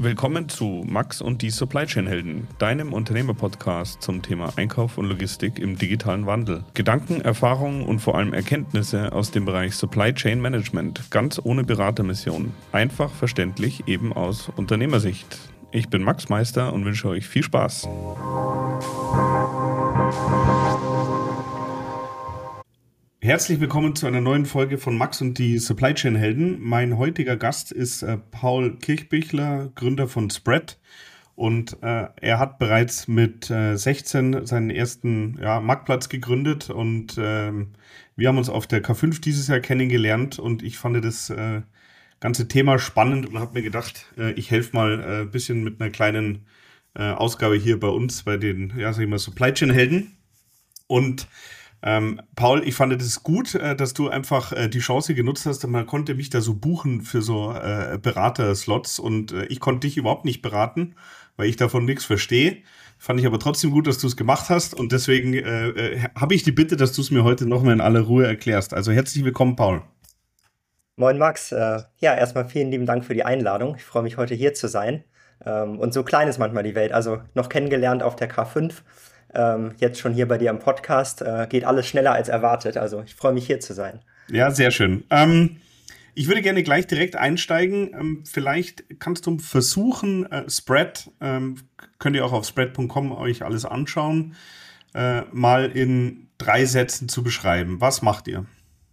Willkommen zu Max und die Supply Chain Helden, deinem Unternehmer-Podcast zum Thema Einkauf und Logistik im digitalen Wandel. Gedanken, Erfahrungen und vor allem Erkenntnisse aus dem Bereich Supply Chain Management, ganz ohne Beratermission. Einfach verständlich, eben aus Unternehmersicht. Ich bin Max Meister und wünsche euch viel Spaß. Herzlich willkommen zu einer neuen Folge von Max und die Supply Chain Helden. Mein heutiger Gast ist Paul Kirchbichler, Gründer von Spread. Und er hat bereits mit 16 seinen ersten Marktplatz gegründet. Und wir haben uns auf der K5 dieses Jahr kennengelernt. Und ich fand das ganze Thema spannend und habe mir gedacht, ich helfe mal ein bisschen mit einer kleinen Ausgabe hier bei uns, bei den Supply Chain Helden. Und Paul, ich fand es gut, dass du einfach die Chance genutzt hast. Man konnte mich da so buchen für so Berater-Slots und ich konnte dich überhaupt nicht beraten, weil ich davon nichts verstehe. Fand ich aber trotzdem gut, dass du es gemacht hast und deswegen habe ich die Bitte, dass du es mir heute nochmal in aller Ruhe erklärst. Also herzlich willkommen, Paul. Moin Max, erstmal vielen lieben Dank für die Einladung. Ich freue mich, heute hier zu sein. Und so klein ist manchmal die Welt. Also noch kennengelernt auf der K5. Jetzt schon hier bei dir im Podcast, geht alles schneller als erwartet. Also ich freue mich, hier zu sein. Ja, sehr schön. Ich würde gerne gleich direkt einsteigen. Vielleicht kannst du versuchen, Spread, könnt ihr auch auf spread.com euch alles anschauen, mal in 3 Sätzen zu beschreiben. Was macht ihr?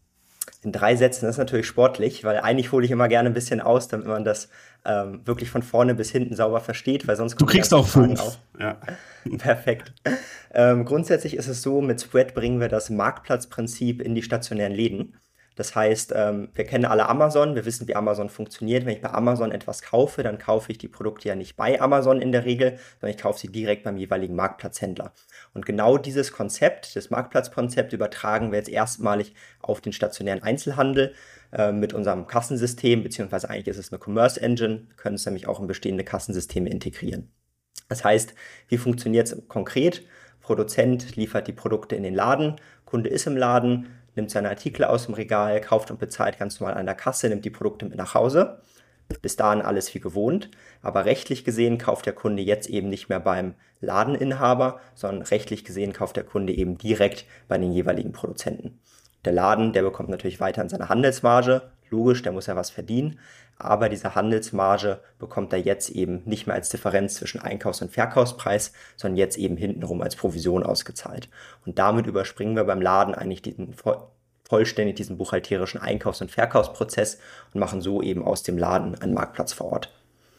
In 3 Sätzen, das ist natürlich sportlich, weil eigentlich hole ich immer gerne ein bisschen aus, damit man das wirklich von vorne bis hinten sauber versteht, weil sonst Du kriegst auch 5. Ja. Perfekt. Grundsätzlich ist es so, mit Spread bringen wir das Marktplatzprinzip in die stationären Läden. Das heißt, wir kennen alle Amazon, wir wissen, wie Amazon funktioniert. Wenn ich bei Amazon etwas kaufe, dann kaufe ich die Produkte ja nicht bei Amazon in der Regel, sondern ich kaufe sie direkt beim jeweiligen Marktplatzhändler. Und genau dieses Konzept, das Marktplatzkonzept, übertragen wir jetzt erstmalig auf den stationären Einzelhandel mit unserem Kassensystem, beziehungsweise eigentlich ist es eine Commerce Engine, wir können es nämlich auch in bestehende Kassensysteme integrieren. Das heißt, wie funktioniert es konkret? Produzent liefert die Produkte in den Laden, Kunde ist im Laden, nimmt seine Artikel aus dem Regal, kauft und bezahlt ganz normal an der Kasse, nimmt die Produkte mit nach Hause. Bis dahin alles wie gewohnt, aber rechtlich gesehen kauft der Kunde jetzt eben nicht mehr beim Ladeninhaber, sondern rechtlich gesehen kauft der Kunde eben direkt bei den jeweiligen Produzenten. Der Laden, der bekommt natürlich weiterhin seine Handelsmarge, logisch, der muss ja was verdienen, aber diese Handelsmarge bekommt er jetzt eben nicht mehr als Differenz zwischen Einkaufs- und Verkaufspreis, sondern jetzt eben hintenrum als Provision ausgezahlt. Und damit überspringen wir beim Laden eigentlich vollständig diesen buchhalterischen Einkaufs- und Verkaufsprozess und machen so eben aus dem Laden einen Marktplatz vor Ort.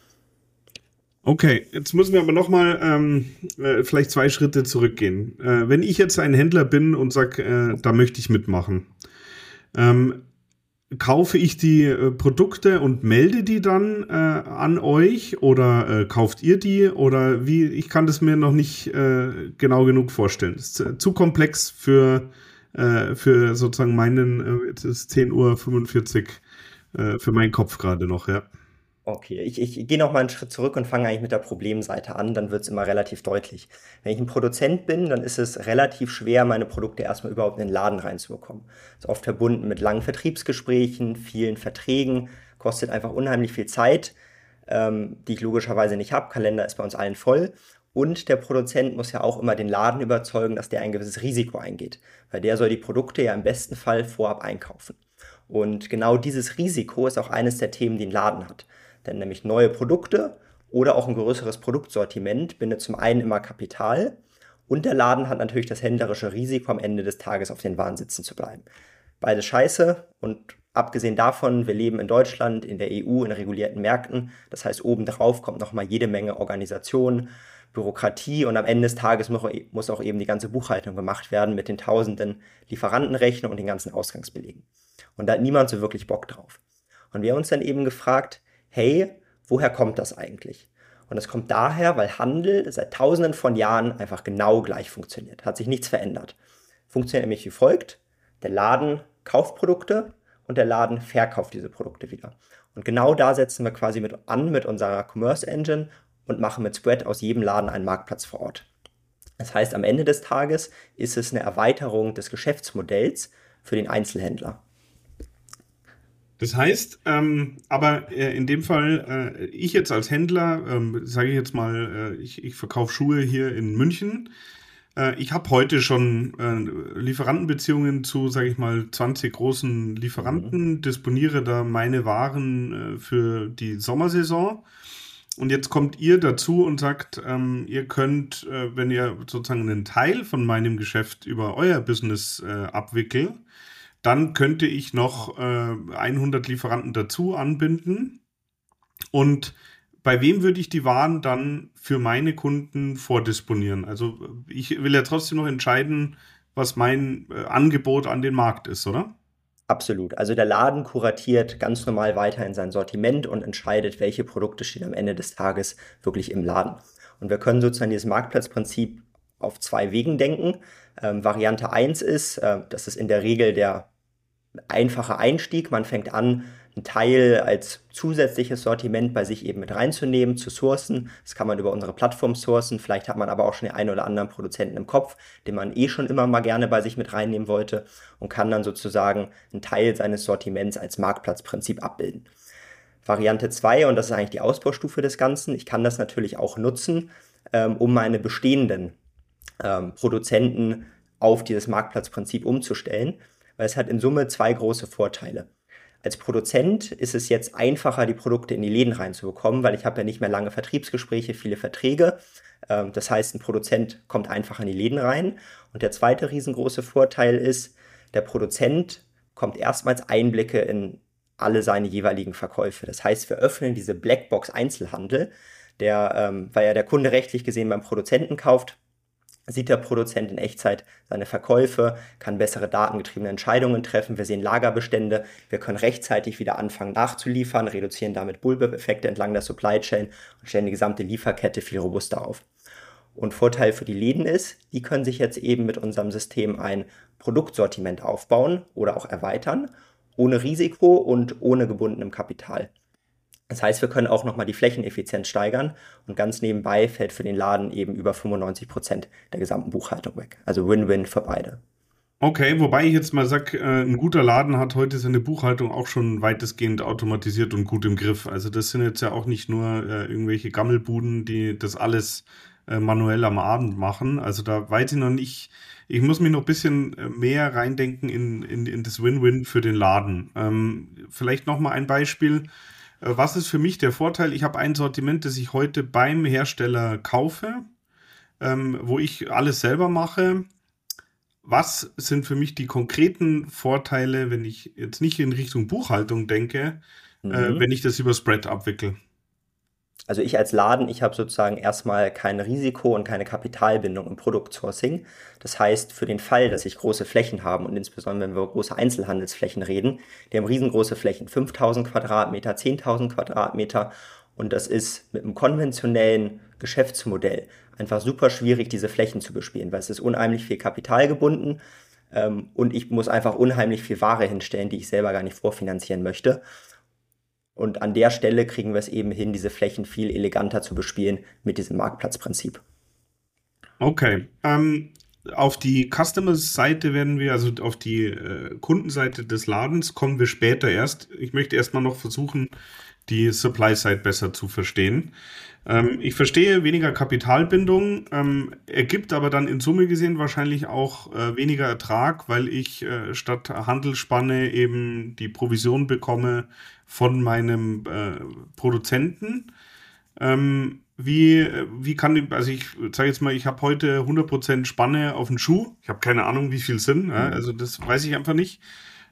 Okay, jetzt müssen wir aber nochmal vielleicht 2 Schritte zurückgehen. Wenn ich jetzt ein Händler bin und sage, da möchte ich mitmachen, kaufe ich die Produkte und melde die dann an euch oder kauft ihr die oder wie? Ich kann das mir noch nicht genau genug vorstellen. Das ist zu komplex für sozusagen es ist 10:45 Uhr für meinen Kopf gerade noch, ja. Okay, ich gehe noch mal einen Schritt zurück und fange eigentlich mit der Problemseite an, dann wird es immer relativ deutlich. Wenn ich ein Produzent bin, dann ist es relativ schwer, meine Produkte erstmal überhaupt in den Laden reinzubekommen. Das ist oft verbunden mit langen Vertriebsgesprächen, vielen Verträgen, kostet einfach unheimlich viel Zeit, die ich logischerweise nicht habe. Kalender ist bei uns allen voll. Und der Produzent muss ja auch immer den Laden überzeugen, dass der ein gewisses Risiko eingeht, weil der soll die Produkte ja im besten Fall vorab einkaufen. Und genau dieses Risiko ist auch eines der Themen, die ein Laden hat. Denn nämlich neue Produkte oder auch ein größeres Produktsortiment bindet zum einen immer Kapital und der Laden hat natürlich das händlerische Risiko, am Ende des Tages auf den Waren sitzen zu bleiben. Beides scheiße und abgesehen davon, wir leben in Deutschland, in der EU, in regulierten Märkten. Das heißt, obendrauf kommt nochmal jede Menge Organisation, Bürokratie und am Ende des Tages muss auch eben die ganze Buchhaltung gemacht werden mit den tausenden Lieferantenrechnungen und den ganzen Ausgangsbelegen. Und da hat niemand so wirklich Bock drauf. Und wir haben uns dann eben gefragt, hey, woher kommt das eigentlich? Und das kommt daher, weil Handel seit Tausenden von Jahren einfach genau gleich funktioniert. Hat sich nichts verändert. Funktioniert nämlich wie folgt. Der Laden kauft Produkte und der Laden verkauft diese Produkte wieder. Und genau da setzen wir quasi mit unserer Commerce Engine und machen mit Spread aus jedem Laden einen Marktplatz vor Ort. Das heißt, am Ende des Tages ist es eine Erweiterung des Geschäftsmodells für den Einzelhändler. Das heißt, aber in dem Fall, ich jetzt als Händler, sage ich jetzt mal, ich verkaufe Schuhe hier in München. Ich habe heute schon Lieferantenbeziehungen zu, sage ich mal, 20 großen Mhm. Lieferanten, disponiere da meine Waren für die Sommersaison. Und jetzt kommt ihr dazu und sagt, ihr könnt, wenn ihr sozusagen einen Teil von meinem Geschäft über euer Business abwickelt, dann könnte ich noch 100 Lieferanten dazu anbinden. Und bei wem würde ich die Waren dann für meine Kunden vordisponieren? Also ich will ja trotzdem noch entscheiden, was mein Angebot an den Markt ist, oder? Absolut. Also der Laden kuratiert ganz normal weiterhin sein Sortiment und entscheidet, welche Produkte stehen am Ende des Tages wirklich im Laden. Und wir können sozusagen dieses Marktplatzprinzip auf zwei Wegen denken. Variante eins ist, das ist in der Regel der einfacher Einstieg. Man fängt an, einen Teil als zusätzliches Sortiment bei sich eben mit reinzunehmen, zu sourcen. Das kann man über unsere Plattform sourcen. Vielleicht hat man aber auch schon den einen oder anderen Produzenten im Kopf, den man eh schon immer mal gerne bei sich mit reinnehmen wollte und kann dann sozusagen einen Teil seines Sortiments als Marktplatzprinzip abbilden. Variante 2 und das ist eigentlich die Ausbaustufe des Ganzen, ich kann das natürlich auch nutzen, um meine bestehenden Produzenten auf dieses Marktplatzprinzip umzustellen, weil es hat in Summe zwei große Vorteile. Als Produzent ist es jetzt einfacher, die Produkte in die Läden reinzubekommen, weil ich habe ja nicht mehr lange Vertriebsgespräche, viele Verträge. Das heißt, ein Produzent kommt einfach in die Läden rein. Und der zweite riesengroße Vorteil ist, der Produzent kommt erstmals Einblicke in alle seine jeweiligen Verkäufe. Das heißt, wir öffnen diese Blackbox Einzelhandel, weil ja der Kunde rechtlich gesehen beim Produzenten kauft, sieht der Produzent in Echtzeit seine Verkäufe, kann bessere datengetriebene Entscheidungen treffen. Wir sehen Lagerbestände, wir können rechtzeitig wieder anfangen nachzuliefern, reduzieren damit Bullwhip-Effekte entlang der Supply Chain und stellen die gesamte Lieferkette viel robuster auf. Und Vorteil für die Läden ist, die können sich jetzt eben mit unserem System ein Produktsortiment aufbauen oder auch erweitern, ohne Risiko und ohne gebundenem Kapital. Das heißt, wir können auch nochmal die Flächeneffizienz steigern und ganz nebenbei fällt für den Laden eben über 95% der gesamten Buchhaltung weg. Also Win-Win für beide. Okay, wobei ich jetzt mal sag, ein guter Laden hat heute seine Buchhaltung auch schon weitestgehend automatisiert und gut im Griff. Also das sind jetzt ja auch nicht nur irgendwelche Gammelbuden, die das alles manuell am Abend machen. Also da weiß ich noch nicht, ich muss mich noch ein bisschen mehr reindenken in das Win-Win für den Laden. Vielleicht noch mal ein Beispiel. Was ist für mich der Vorteil? Ich habe ein Sortiment, das ich heute beim Hersteller kaufe, wo ich alles selber mache. Was sind für mich die konkreten Vorteile, wenn ich jetzt nicht in Richtung Buchhaltung denke, wenn Mhm. ich das über Spread abwickle? Also ich als Laden, ich habe sozusagen erstmal kein Risiko und keine Kapitalbindung im Produktsourcing. Das heißt, für den Fall, dass ich große Flächen habe und insbesondere wenn wir über große Einzelhandelsflächen reden, die haben riesengroße Flächen, 5000 Quadratmeter, 10.000 Quadratmeter und das ist mit einem konventionellen Geschäftsmodell einfach super schwierig, diese Flächen zu bespielen, weil es ist unheimlich viel Kapital gebunden und ich muss einfach unheimlich viel Ware hinstellen, die ich selber gar nicht vorfinanzieren möchte. Und an der Stelle kriegen wir es eben hin, diese Flächen viel eleganter zu bespielen mit diesem Marktplatzprinzip. Okay. Auf die Customer-Seite werden wir, also auf die Kundenseite des Ladens, kommen wir später erst. Ich möchte erstmal noch versuchen, die Supply-Side besser zu verstehen. Ich verstehe weniger Kapitalbindung, ergibt aber dann in Summe gesehen wahrscheinlich auch weniger Ertrag, weil ich statt Handelsspanne eben die Provision bekomme von meinem Produzenten. Wie kann die, also ich sage jetzt mal, ich habe heute 100% Spanne auf den Schuh. Ich habe keine Ahnung, wie viel Sinn, ja, Mhm. also das weiß ich einfach nicht.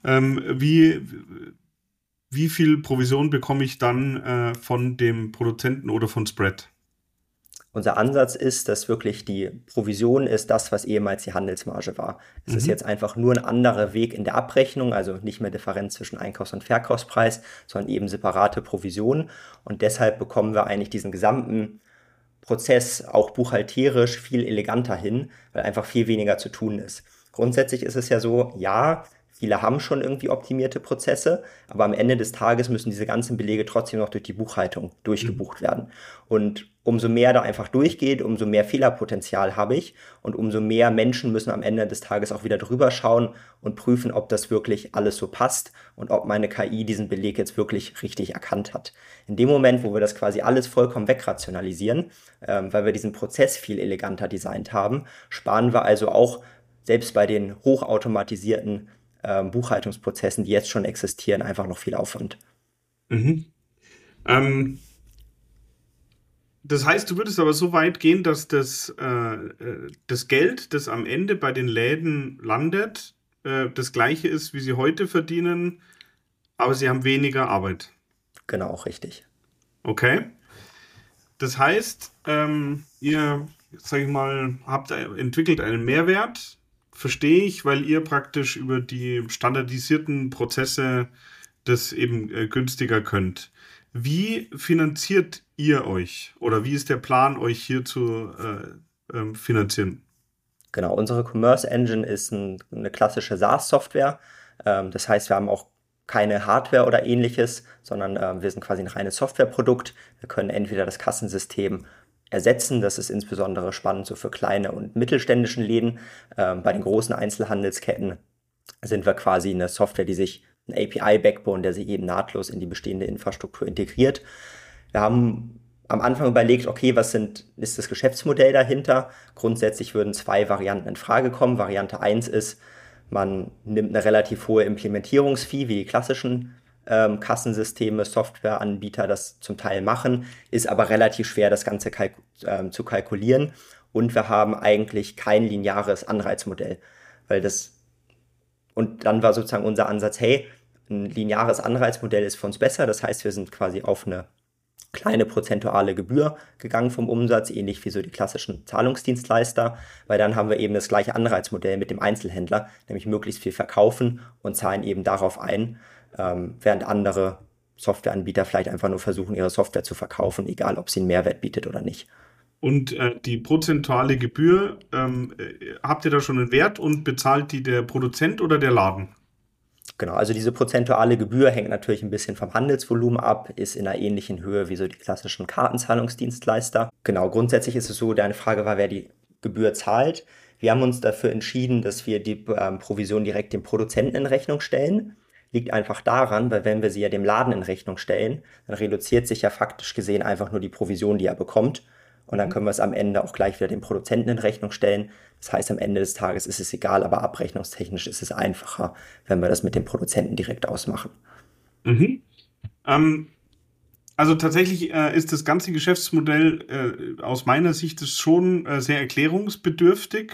Wie viel Provision bekomme ich dann von dem Produzenten oder von Spread? Unser Ansatz ist, dass wirklich die Provision ist das, was ehemals die Handelsmarge war. Es ist Mhm. jetzt einfach nur ein anderer Weg in der Abrechnung, also nicht mehr Differenz zwischen Einkaufs- und Verkaufspreis, sondern eben separate Provisionen. Und deshalb bekommen wir eigentlich diesen gesamten Prozess auch buchhalterisch viel eleganter hin, weil einfach viel weniger zu tun ist. Grundsätzlich ist es ja so, ja, Viele haben schon irgendwie optimierte Prozesse, aber am Ende des Tages müssen diese ganzen Belege trotzdem noch durch die Buchhaltung Mhm. durchgebucht werden. Und umso mehr da einfach durchgeht, umso mehr Fehlerpotenzial habe ich und umso mehr Menschen müssen am Ende des Tages auch wieder drüber schauen und prüfen, ob das wirklich alles so passt und ob meine KI diesen Beleg jetzt wirklich richtig erkannt hat. In dem Moment, wo wir das quasi alles vollkommen wegrationalisieren, weil wir diesen Prozess viel eleganter designt haben, sparen wir also auch selbst bei den hochautomatisierten Buchhaltungsprozessen, die jetzt schon existieren, einfach noch viel Aufwand. Mhm. Ähm, Das heißt, du würdest aber so weit gehen, dass das Geld, das am Ende bei den Läden landet, das gleiche ist, wie sie heute verdienen, aber sie haben weniger Arbeit. Genau, richtig. Okay? Das heißt, ihr, sag ich mal, entwickelt einen Mehrwert, verstehe ich, weil ihr praktisch über die standardisierten Prozesse das eben günstiger könnt. Wie finanziert ihr euch? Oder wie ist der Plan, euch hier zu finanzieren? Genau, unsere Commerce Engine ist eine klassische SaaS-Software. Das heißt, wir haben auch keine Hardware oder ähnliches, sondern wir sind quasi ein reines Softwareprodukt. Wir können entweder das Kassensystem ersetzen, das ist insbesondere spannend so für kleine und mittelständischen Läden. Bei den großen Einzelhandelsketten sind wir quasi eine Software, die sich ein API-Backbone, der sich eben nahtlos in die bestehende Infrastruktur integriert. Wir haben am Anfang überlegt, okay, ist das Geschäftsmodell dahinter? Grundsätzlich würden zwei Varianten in Frage kommen. Variante eins ist, man nimmt eine relativ hohe Implementierungsfee, wie die klassischen Kassensysteme, Softwareanbieter das zum Teil machen, ist aber relativ schwer, das Ganze zu kalkulieren. Und wir haben eigentlich kein lineares Anreizmodell, weil das und dann war sozusagen unser Ansatz, hey, ein lineares Anreizmodell ist für uns besser. Das heißt, wir sind quasi auf eine kleine prozentuale Gebühr gegangen vom Umsatz, ähnlich wie so die klassischen Zahlungsdienstleister, weil dann haben wir eben das gleiche Anreizmodell mit dem Einzelhändler, nämlich möglichst viel verkaufen und zahlen eben darauf ein, während andere Softwareanbieter vielleicht einfach nur versuchen, ihre Software zu verkaufen, egal ob sie einen Mehrwert bietet oder nicht. Und die prozentuale Gebühr, habt ihr da schon einen Wert und bezahlt die der Produzent oder der Laden? Genau, also diese prozentuale Gebühr hängt natürlich ein bisschen vom Handelsvolumen ab, ist in einer ähnlichen Höhe wie so die klassischen Kartenzahlungsdienstleister. Genau, grundsätzlich ist es so, deine Frage war, wer die Gebühr zahlt. Wir haben uns dafür entschieden, dass wir die Provision direkt dem Produzenten in Rechnung stellen. Liegt einfach daran, weil wenn wir sie ja dem Laden in Rechnung stellen, dann reduziert sich ja faktisch gesehen einfach nur die Provision, die er bekommt. Und dann können wir es am Ende auch gleich wieder dem Produzenten in Rechnung stellen. Das heißt, am Ende des Tages ist es egal, aber abrechnungstechnisch ist es einfacher, wenn wir das mit dem Produzenten direkt ausmachen. Mhm. Ähm, also tatsächlich ist das ganze Geschäftsmodell aus meiner Sicht ist schon sehr erklärungsbedürftig.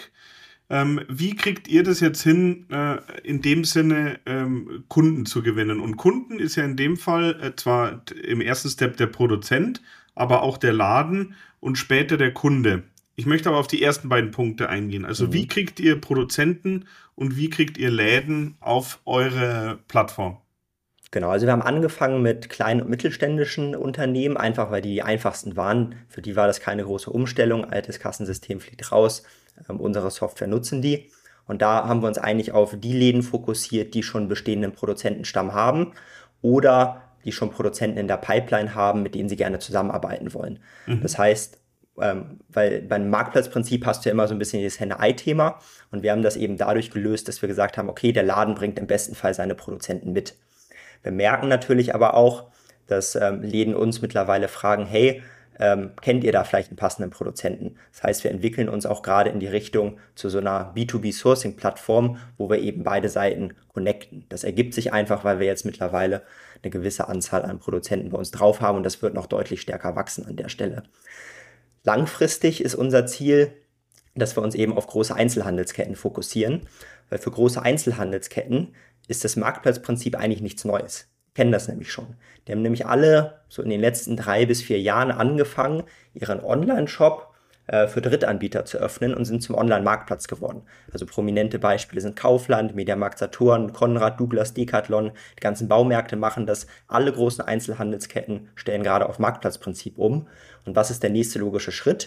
Wie kriegt ihr das jetzt hin, in dem Sinne Kunden zu gewinnen? Und Kunden ist ja in dem Fall zwar im ersten Step der Produzent, aber auch der Laden und später der Kunde. Ich möchte aber auf die ersten beiden Punkte eingehen. Also wie Mhm. kriegt ihr Produzenten und wie kriegt ihr Läden auf eure Plattform? Genau, also wir haben angefangen mit kleinen und mittelständischen Unternehmen, einfach weil die einfachsten waren. Für die war das keine große Umstellung. Altes Kassensystem fliegt raus. Unsere Software nutzen die. Und da haben wir uns eigentlich auf die Läden fokussiert, die schon bestehenden Produzentenstamm haben oder die schon Produzenten in der Pipeline haben, mit denen sie gerne zusammenarbeiten wollen. Das Mhm. heißt, weil beim Marktplatzprinzip hast du ja immer so ein bisschen dieses Henne-Ei-Thema und wir haben das eben dadurch gelöst, dass wir gesagt haben, okay, der Laden bringt im besten Fall seine Produzenten mit. Wir merken natürlich aber auch, dass Läden uns mittlerweile fragen, hey, kennt ihr da vielleicht einen passenden Produzenten? Das heißt, wir entwickeln uns auch gerade in die Richtung zu so einer B2B-Sourcing-Plattform, wo wir eben beide Seiten connecten. Das ergibt sich einfach, weil wir jetzt mittlerweile eine gewisse Anzahl an Produzenten bei uns drauf haben und das wird noch deutlich stärker wachsen an der Stelle. Langfristig ist unser Ziel, dass wir uns eben auf große Einzelhandelsketten fokussieren, weil für große Einzelhandelsketten ist das Marktplatzprinzip eigentlich nichts Neues. Die kennen das nämlich schon. Die haben nämlich alle so in den letzten 3 bis 4 Jahren angefangen, ihren Online-Shop für Drittanbieter zu öffnen und sind zum Online-Marktplatz geworden. Also prominente Beispiele sind Kaufland, Mediamarkt Saturn, Konrad, Douglas, Decathlon. Die ganzen Baumärkte machen das. Alle großen Einzelhandelsketten stellen gerade auf Marktplatzprinzip um. Und was ist der nächste logische Schritt?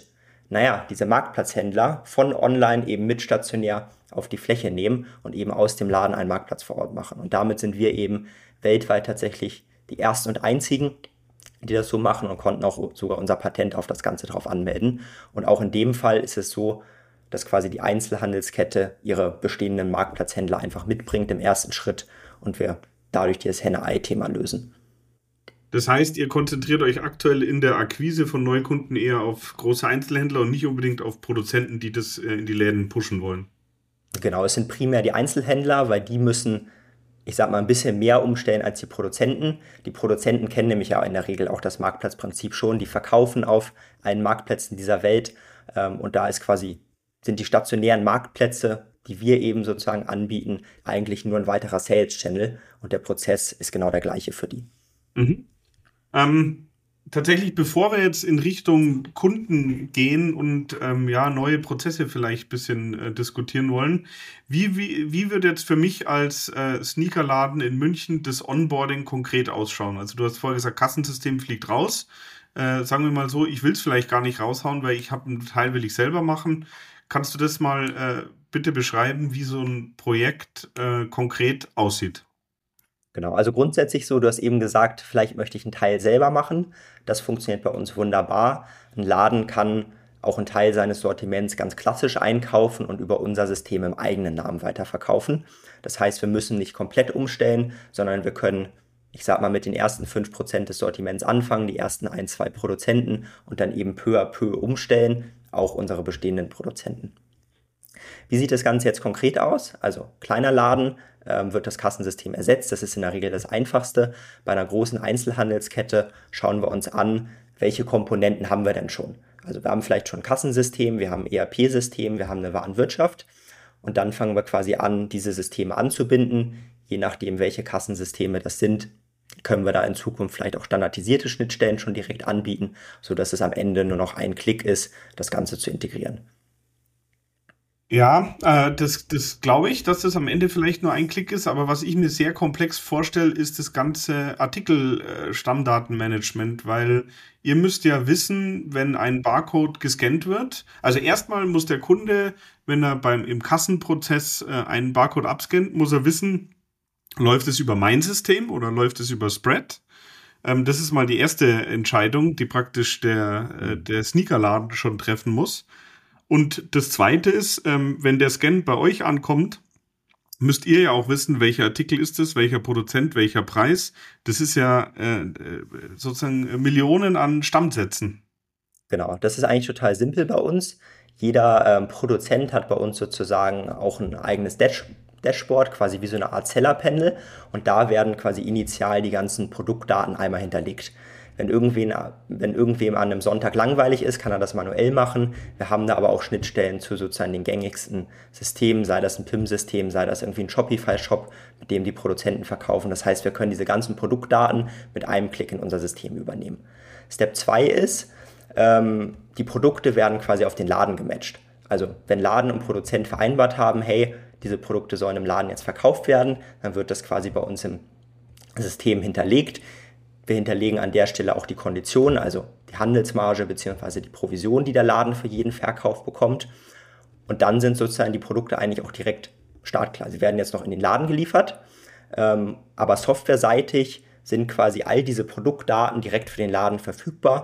naja, diese Marktplatzhändler von online eben mit stationär auf die Fläche nehmen und eben aus dem Laden einen Marktplatz vor Ort machen. Und damit sind wir eben weltweit tatsächlich die ersten und einzigen, die das so machen und konnten auch sogar unser Patent auf das Ganze drauf anmelden. Und auch in dem Fall ist es so, dass quasi die Einzelhandelskette ihre bestehenden Marktplatzhändler einfach mitbringt im ersten Schritt und wir dadurch dieses Henne-Ei-Thema lösen. Das heißt, ihr konzentriert euch aktuell in der Akquise von Neukunden eher auf große Einzelhändler und nicht unbedingt auf Produzenten, die das in die Läden pushen wollen. Genau, es sind primär die Einzelhändler, weil die müssen, ich sag mal, ein bisschen mehr umstellen als die Produzenten. Die Produzenten kennen nämlich ja in der Regel auch das Marktplatzprinzip schon. Die verkaufen auf allen Marktplätzen dieser Welt. Und da ist quasi, sind die stationären Marktplätze, die wir eben sozusagen anbieten, eigentlich nur ein weiterer Sales-Channel. Und der Prozess ist genau der gleiche für die. Mhm. Ähm, Tatsächlich, bevor wir jetzt in Richtung Kunden gehen und ja, neue Prozesse vielleicht ein bisschen diskutieren wollen, wie wird jetzt für mich als Sneakerladen in München das Onboarding konkret ausschauen? Also du hast vorher gesagt, Kassensystem fliegt raus. Sagen wir mal so, ich will es vielleicht gar nicht raushauen, weil ich habe einen Teil will ich selber machen. Kannst du das mal bitte beschreiben, wie so ein Projekt konkret aussieht? Genau, also grundsätzlich so, du hast eben gesagt, vielleicht möchte ich einen Teil selber machen. Das funktioniert bei uns wunderbar. Ein Laden kann auch einen Teil seines Sortiments ganz klassisch einkaufen und über unser System im eigenen Namen weiterverkaufen. Das heißt, wir müssen nicht komplett umstellen, sondern wir können, ich sag mal, mit den ersten 5% des Sortiments anfangen, die ersten ein, zwei Produzenten und dann eben peu à peu umstellen, auch unsere bestehenden Produzenten. Wie sieht das Ganze jetzt konkret aus? Also kleiner Laden wird das Kassensystem ersetzt. Das ist in der Regel das Einfachste. Bei einer großen Einzelhandelskette schauen wir uns an, welche Komponenten haben wir denn schon. Also wir haben vielleicht schon ein Kassensystem, wir haben ein ERP-System, wir haben eine Warenwirtschaft und dann fangen wir quasi an, diese Systeme anzubinden. Je nachdem, welche Kassensysteme das sind, können wir da in Zukunft vielleicht auch standardisierte Schnittstellen schon direkt anbieten, sodass es am Ende nur noch ein Klick ist, das Ganze zu integrieren. Ja, das glaube ich, dass das am Ende vielleicht nur ein Klick ist, aber was ich mir sehr komplex vorstelle, ist das ganze Artikel-Stammdatenmanagement, weil ihr müsst ja wissen, wenn ein Barcode gescannt wird. Also erstmal muss der Kunde, wenn er im Kassenprozess einen Barcode abscannt, muss er wissen, läuft es über mein System oder läuft es über Spread? Das ist mal die erste Entscheidung, die praktisch der Sneakerladen schon treffen muss. Und das Zweite ist, wenn der Scan bei euch ankommt, müsst ihr ja auch wissen, welcher Artikel ist es, welcher Produzent, welcher Preis. Das ist ja sozusagen Millionen an Stammsätzen. Genau, das ist eigentlich total simpel bei uns. Jeder Produzent hat bei uns sozusagen auch ein eigenes Dashboard, quasi wie so eine Art Seller-Panel. Und da werden quasi initial die ganzen Produktdaten einmal hinterlegt. Wenn irgendwem an einem Sonntag langweilig ist, kann er das manuell machen. Wir haben da aber auch Schnittstellen zu sozusagen den gängigsten Systemen, sei das ein PIM-System, sei das irgendwie ein Shopify-Shop, mit dem die Produzenten verkaufen. Das heißt, wir können diese ganzen Produktdaten mit einem Klick in unser System übernehmen. Step 2 ist, die Produkte werden quasi auf den Laden gematcht. Also wenn Laden und Produzent vereinbart haben, hey, diese Produkte sollen im Laden jetzt verkauft werden, dann wird das quasi bei uns im System hinterlegt. Wir hinterlegen an der Stelle auch die Konditionen, also die Handelsmarge bzw. die Provision, die der Laden für jeden Verkauf bekommt. Und dann sind sozusagen die Produkte eigentlich auch direkt startklar. Sie werden jetzt noch in den Laden geliefert, aber softwareseitig sind quasi all diese Produktdaten direkt für den Laden verfügbar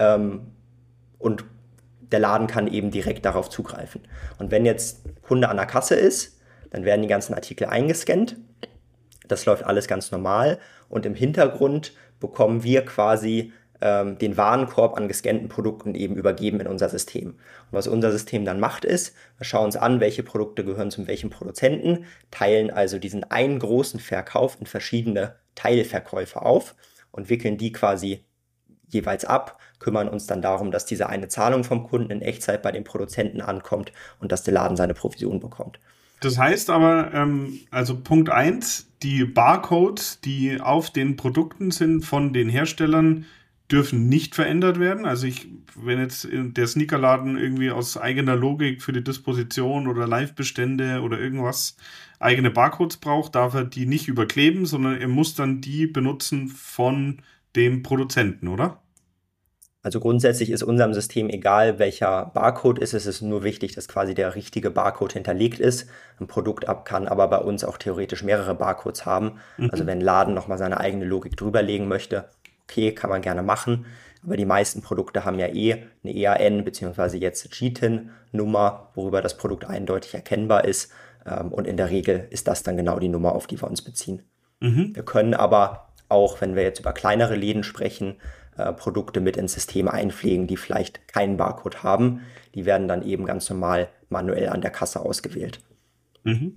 und der Laden kann eben direkt darauf zugreifen. Und wenn jetzt Kunde an der Kasse ist, dann werden die ganzen Artikel eingescannt. Das läuft alles ganz normal und im Hintergrund bekommen wir quasi den Warenkorb an gescannten Produkten eben übergeben in unser System. Und was unser System dann macht ist, wir schauen uns an, welche Produkte gehören zu welchem Produzenten, teilen also diesen einen großen Verkauf in verschiedene Teilverkäufe auf und wickeln die quasi jeweils ab, kümmern uns dann darum, dass diese eine Zahlung vom Kunden in Echtzeit bei den Produzenten ankommt und dass der Laden seine Provision bekommt. Das heißt aber, also Punkt eins: die Barcodes, die auf den Produkten sind von den Herstellern, dürfen nicht verändert werden. Also wenn jetzt der Sneakerladen irgendwie aus eigener Logik für die Disposition oder Live-Bestände oder irgendwas eigene Barcodes braucht, darf er die nicht überkleben, sondern er muss dann die benutzen von dem Produzenten, oder? Also grundsätzlich ist unserem System egal, welcher Barcode ist. Es ist nur wichtig, dass quasi der richtige Barcode hinterlegt ist. Ein kann aber bei uns auch theoretisch mehrere Barcodes haben. Also Mhm. wenn ein Laden nochmal seine eigene Logik drüberlegen möchte, okay, kann man gerne machen. Aber die meisten Produkte haben ja eine EAN bzw. jetzt GTIN-Nummer, worüber das Produkt eindeutig erkennbar ist. Und in der Regel ist das dann genau die Nummer, auf die wir uns beziehen. Mhm. Wir können aber auch, wenn wir jetzt über kleinere Läden sprechen, Produkte mit ins System einpflegen, die vielleicht keinen Barcode haben. Die werden dann eben ganz normal manuell an der Kasse ausgewählt. Mhm.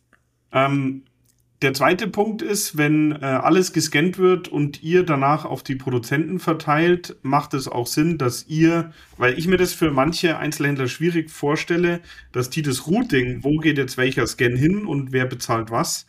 Ähm, Der zweite Punkt ist, wenn alles gescannt wird und ihr danach auf die Produzenten verteilt, macht es auch Sinn, dass ihr, weil ich mir das für manche Einzelhändler schwierig vorstelle, dass die das Routing, wo geht jetzt welcher Scan hin und wer bezahlt was,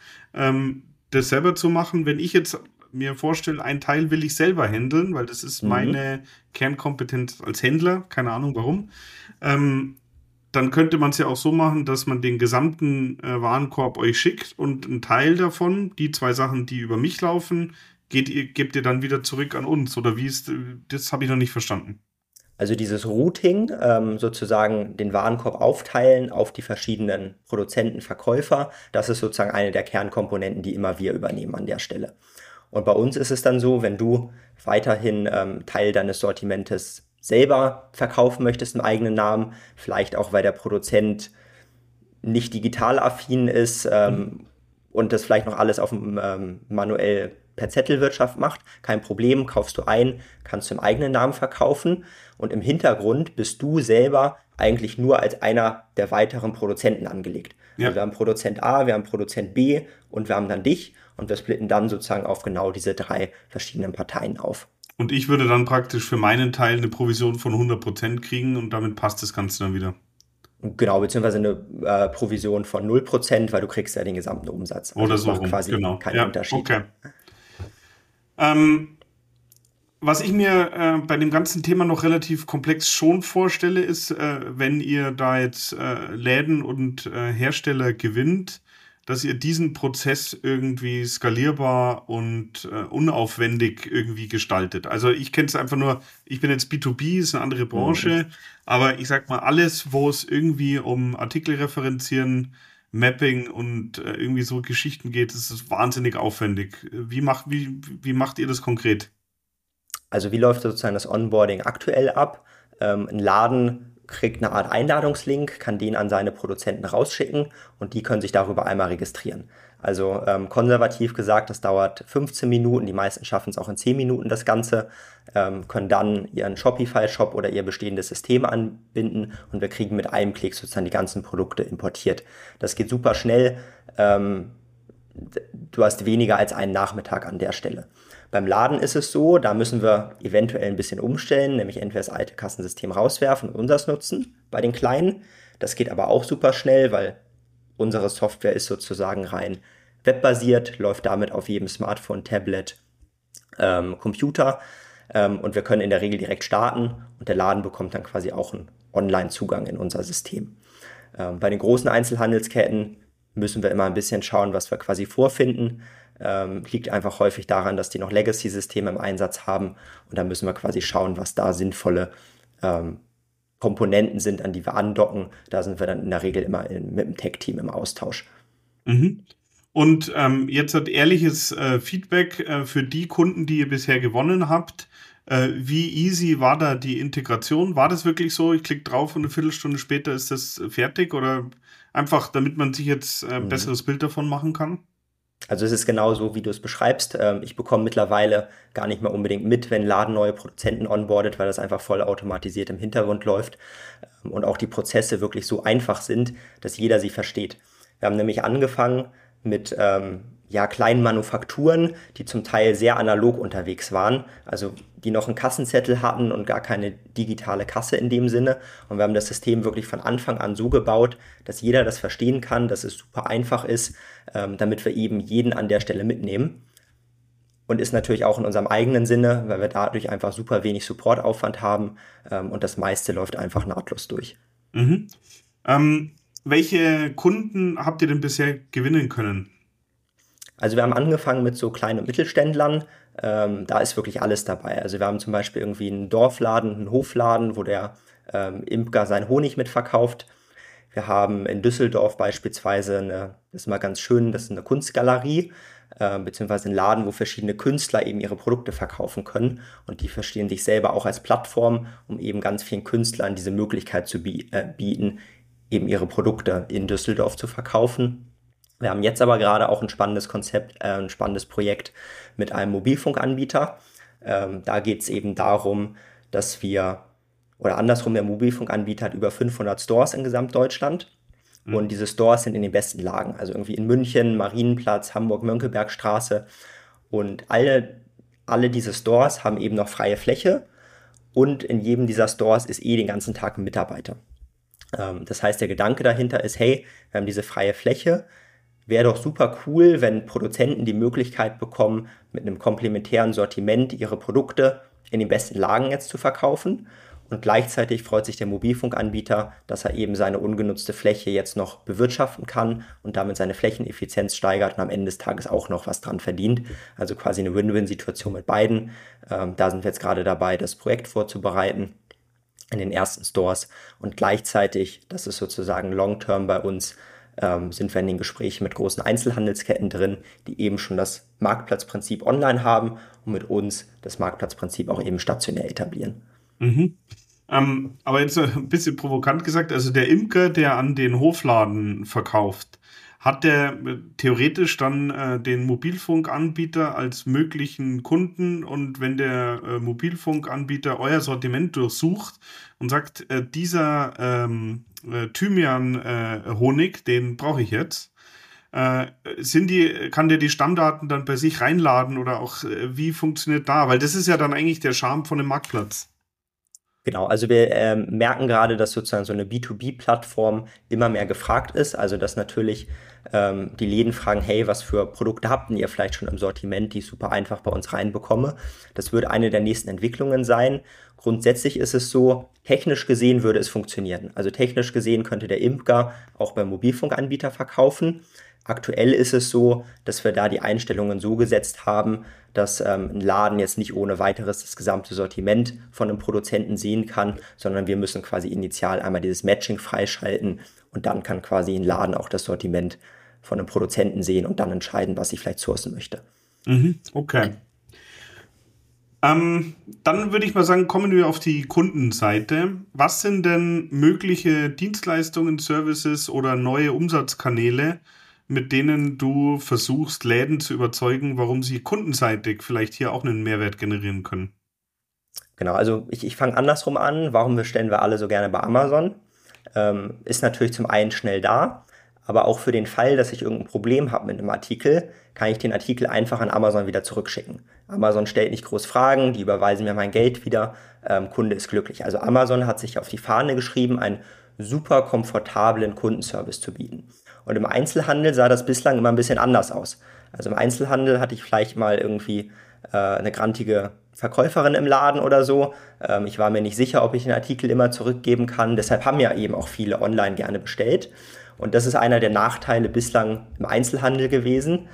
das selber zu machen. Wenn ich jetzt mir vorstelle, einen Teil will ich selber handeln, weil das ist Mhm. meine Kernkompetenz als Händler, keine Ahnung warum. Ähm, Dann könnte man es ja auch so machen, dass man den gesamten Warenkorb euch schickt und ein Teil davon, die zwei Sachen, die über mich laufen, gebt ihr dann wieder zurück an uns. Oder wie ist, das habe ich noch nicht verstanden. Also dieses Routing, sozusagen den Warenkorb aufteilen auf die verschiedenen Produzenten, Verkäufer, das ist sozusagen eine der Kernkomponenten, die immer wir übernehmen an der Stelle. Und bei uns ist es dann so, wenn du weiterhin Teil deines Sortimentes selber verkaufen möchtest im eigenen Namen, vielleicht auch weil der Produzent nicht digital affin ist Mhm. und das vielleicht noch alles auf dem manuell per Zettelwirtschaft macht, kein Problem, kaufst du ein, kannst du im eigenen Namen verkaufen und im Hintergrund bist du selber eigentlich nur als einer der weiteren Produzenten angelegt. Also Ja. wir haben Produzent A, wir haben Produzent B und wir haben dann dich und wir splitten dann sozusagen auf genau diese drei verschiedenen Parteien auf. Und ich würde dann praktisch für meinen Teil eine Provision von 100% kriegen und damit passt das Ganze dann wieder. Genau, beziehungsweise eine Provision von 0%, weil du kriegst ja den gesamten Umsatz. Also Oder es so macht rum, quasi genau. keinen Ja, Unterschied. okay. Ähm, Was ich mir bei dem ganzen Thema noch relativ komplex schon vorstelle, ist, wenn ihr da jetzt Läden und Hersteller gewinnt, dass ihr diesen Prozess irgendwie skalierbar und unaufwendig irgendwie gestaltet. Also ich kenne es einfach nur, ich bin jetzt B2B, ist eine andere Mhm. Branche, aber ich sag mal, alles, wo es irgendwie um Artikel referenzieren, Mapping und irgendwie so Geschichten geht, das ist wahnsinnig aufwendig. Wie macht ihr das konkret? Also wie läuft sozusagen das Onboarding aktuell ab? Ein Laden kriegt eine Art Einladungslink, kann den an seine Produzenten rausschicken und die können sich darüber einmal registrieren. Also konservativ gesagt, das dauert 15 Minuten, die meisten schaffen es auch in 10 Minuten das Ganze, können dann ihren Shopify-Shop oder ihr bestehendes System anbinden und wir kriegen mit einem Klick sozusagen die ganzen Produkte importiert. Das geht super schnell. Ähm, Du hast weniger als einen Nachmittag an der Stelle. Beim Laden ist es so, da müssen wir eventuell ein bisschen umstellen, nämlich entweder das alte Kassensystem rauswerfen und unseres nutzen bei den kleinen. Das geht aber auch super schnell, weil unsere Software ist sozusagen rein webbasiert, läuft damit auf jedem Smartphone, Tablet, Computer und wir können in der Regel direkt starten und der Laden bekommt dann quasi auch einen Online-Zugang in unser System. Bei den großen Einzelhandelsketten müssen wir immer ein bisschen schauen, was wir quasi vorfinden. Liegt einfach häufig daran, dass die noch Legacy-Systeme im Einsatz haben und da müssen wir quasi schauen, was da sinnvolle ähm, Komponenten sind, an die wir andocken. Da sind wir dann in der Regel immer mit dem Tech-Team im Austausch. Mhm. Und jetzt hat ehrliches Feedback für die Kunden, die ihr bisher gewonnen habt. Wie easy war da die Integration? War das wirklich so? Ich klicke drauf und eine Viertelstunde später ist das fertig? Oder einfach, damit man sich jetzt ein Mhm. besseres Bild davon machen kann? Also es ist genau so, wie du es beschreibst. Ich bekomme mittlerweile gar nicht mehr unbedingt mit, wenn ein Laden neue Produzenten onboardet, weil das einfach voll automatisiert im Hintergrund läuft und auch die Prozesse wirklich so einfach sind, dass jeder sie versteht. Wir haben nämlich angefangen mit ja, kleinen Manufakturen, die zum Teil sehr analog unterwegs waren, also die noch einen Kassenzettel hatten und gar keine digitale Kasse in dem Sinne. Und wir haben das System wirklich von Anfang an so gebaut, dass jeder das verstehen kann, dass es super einfach ist, damit wir eben jeden an der Stelle mitnehmen. Und ist natürlich auch in unserem eigenen Sinne, weil wir dadurch einfach super wenig Supportaufwand haben und das meiste läuft einfach nahtlos durch. Mhm. Welche Kunden habt ihr denn bisher gewinnen können? Also wir haben angefangen mit so kleinen und Mittelständlern. Da ist wirklich alles dabei. Also wir haben zum Beispiel irgendwie einen Dorfladen, einen Hofladen, wo der Imker seinen Honig mitverkauft. Wir haben in Düsseldorf beispielsweise das ist mal ganz schön, das ist eine Kunstgalerie, beziehungsweise ein Laden, wo verschiedene Künstler eben ihre Produkte verkaufen können. Und die verstehen sich selber auch als Plattform, um eben ganz vielen Künstlern diese Möglichkeit zu bieten, eben ihre Produkte in Düsseldorf zu verkaufen. Wir haben jetzt aber gerade auch ein spannendes Konzept, ein spannendes Projekt mit einem Mobilfunkanbieter. Da geht es eben darum, dass wir, oder andersrum, der Mobilfunkanbieter hat über 500 Stores in Gesamtdeutschland. Und diese Stores sind in den besten Lagen, also irgendwie in München, Marienplatz, Hamburg, Mönckebergstraße. Und alle diese Stores haben eben noch freie Fläche und in jedem dieser Stores ist den ganzen Tag ein Mitarbeiter. Das heißt, der Gedanke dahinter ist, hey, wir haben diese freie Fläche, wäre doch super cool, wenn Produzenten die Möglichkeit bekommen, mit einem komplementären Sortiment ihre Produkte in den besten Lagen jetzt zu verkaufen. Und gleichzeitig freut sich der Mobilfunkanbieter, dass er eben seine ungenutzte Fläche jetzt noch bewirtschaften kann und damit seine Flächeneffizienz steigert und am Ende des Tages auch noch was dran verdient. Also quasi eine Win-Win-Situation mit beiden. Da sind wir jetzt gerade dabei, das Projekt vorzubereiten in den ersten Stores. Und gleichzeitig, das ist sozusagen Long-Term bei uns, sind wir in den Gesprächen mit großen Einzelhandelsketten drin, die eben schon das Marktplatzprinzip online haben und mit uns das Marktplatzprinzip auch eben stationär etablieren. Mhm. Aber jetzt ein bisschen provokant gesagt, also der Imker, der an den Hofladen verkauft, hat der theoretisch dann den Mobilfunkanbieter als möglichen Kunden und wenn der Mobilfunkanbieter euer Sortiment durchsucht und sagt, dieser Thymian-Honig, den brauche ich jetzt, kann der die Stammdaten dann bei sich reinladen oder auch wie funktioniert da? Weil das ist ja dann eigentlich der Charme von dem Marktplatz. Genau, also wir merken gerade, dass sozusagen so eine B2B-Plattform immer mehr gefragt ist. Also dass natürlich die Läden fragen, hey, was für Produkte habt ihr vielleicht schon im Sortiment, die ich super einfach bei uns reinbekomme. Das wird eine der nächsten Entwicklungen sein. Grundsätzlich ist es so, technisch gesehen würde es funktionieren. Also technisch gesehen könnte der Imker auch beim Mobilfunkanbieter verkaufen. Aktuell ist es so, dass wir da die Einstellungen so gesetzt haben, dass ein Laden jetzt nicht ohne weiteres das gesamte Sortiment von einem Produzenten sehen kann, sondern wir müssen quasi initial einmal dieses Matching freischalten und dann kann quasi ein Laden auch das Sortiment von einem Produzenten sehen und dann entscheiden, was ich vielleicht sourcen möchte. Mhm, okay. Dann würde ich mal sagen, kommen wir auf die Kundenseite. Was sind denn mögliche Dienstleistungen, Services oder neue Umsatzkanäle, mit denen du versuchst, Läden zu überzeugen, warum sie kundenseitig vielleicht hier auch einen Mehrwert generieren können? Genau, also ich fange andersrum an. Warum bestellen wir alle so gerne bei Amazon? Ist natürlich zum einen schnell da, aber auch für den Fall, dass ich irgendein Problem habe mit einem Artikel, kann ich den Artikel einfach an Amazon wieder zurückschicken. Amazon stellt nicht groß Fragen, die überweisen mir mein Geld wieder, Kunde ist glücklich. Also Amazon hat sich auf die Fahne geschrieben, einen super komfortablen Kundenservice zu bieten. Und im Einzelhandel sah das bislang immer ein bisschen anders aus. Also im Einzelhandel hatte ich vielleicht mal irgendwie eine grantige Verkäuferin im Laden oder so. Ich war mir nicht sicher, ob ich den Artikel immer zurückgeben kann. Deshalb haben ja eben auch viele online gerne bestellt. Und das ist einer der Nachteile bislang im Einzelhandel gewesen,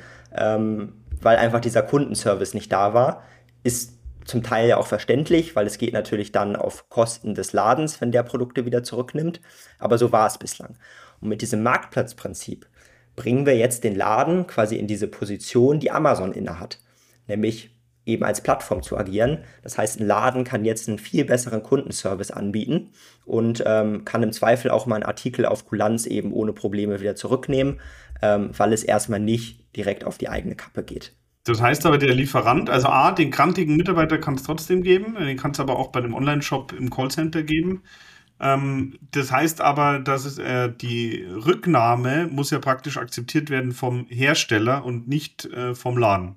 weil einfach dieser Kundenservice nicht da war. Ist zum Teil ja auch verständlich, weil es geht natürlich dann auf Kosten des Ladens, wenn der Produkte wieder zurücknimmt. Aber so war es bislang. Und mit diesem Marktplatzprinzip bringen wir jetzt den Laden quasi in diese Position, die Amazon innehat. Nämlich eben als Plattform zu agieren. Das heißt, ein Laden kann jetzt einen viel besseren Kundenservice anbieten und kann im Zweifel auch mal einen Artikel auf Kulanz eben ohne Probleme wieder zurücknehmen, weil es erstmal nicht direkt auf die eigene Kappe geht. Das heißt aber, der Lieferant, also A, den krantigen Mitarbeiter kann es trotzdem geben, den kann es aber auch bei dem Online-Shop im Callcenter geben. Das heißt aber, dass die Rücknahme muss ja praktisch akzeptiert werden vom Hersteller und nicht vom Laden.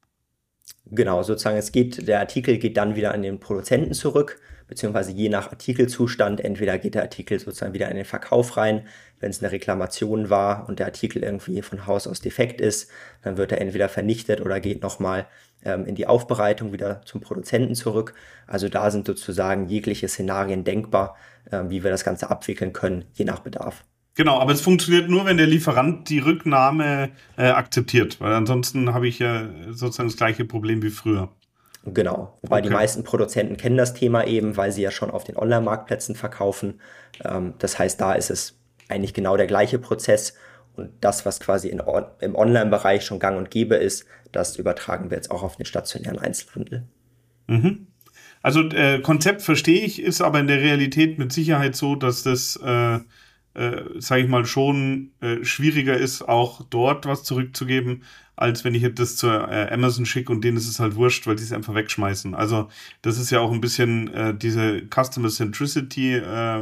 Genau, sozusagen der Artikel geht dann wieder an den Produzenten zurück, beziehungsweise je nach Artikelzustand, entweder geht der Artikel sozusagen wieder in den Verkauf rein, wenn es eine Reklamation war und der Artikel irgendwie von Haus aus defekt ist, dann wird er entweder vernichtet oder geht nochmal in die Aufbereitung wieder zum Produzenten zurück. Also da sind sozusagen jegliche Szenarien denkbar, wie wir das Ganze abwickeln können, je nach Bedarf. Genau, aber es funktioniert nur, wenn der Lieferant die Rücknahme akzeptiert, weil ansonsten habe ich ja sozusagen das gleiche Problem wie früher. Genau, wobei die Okay. meisten Produzenten kennen das Thema eben, weil sie ja schon auf den Online-Marktplätzen verkaufen. Das heißt, da ist es eigentlich genau der gleiche Prozess und das, was quasi im Online-Bereich schon gang und gäbe ist, das übertragen wir jetzt auch auf den stationären Einzelhandel. Mhm. Also Konzept verstehe ich, ist aber in der Realität mit Sicherheit so, dass das, sage ich mal, schon schwieriger ist, auch dort was zurückzugeben, als wenn ich jetzt das zur Amazon schicke und denen ist es halt wurscht, weil die es einfach wegschmeißen. Also das ist ja auch ein bisschen diese Customer Centricity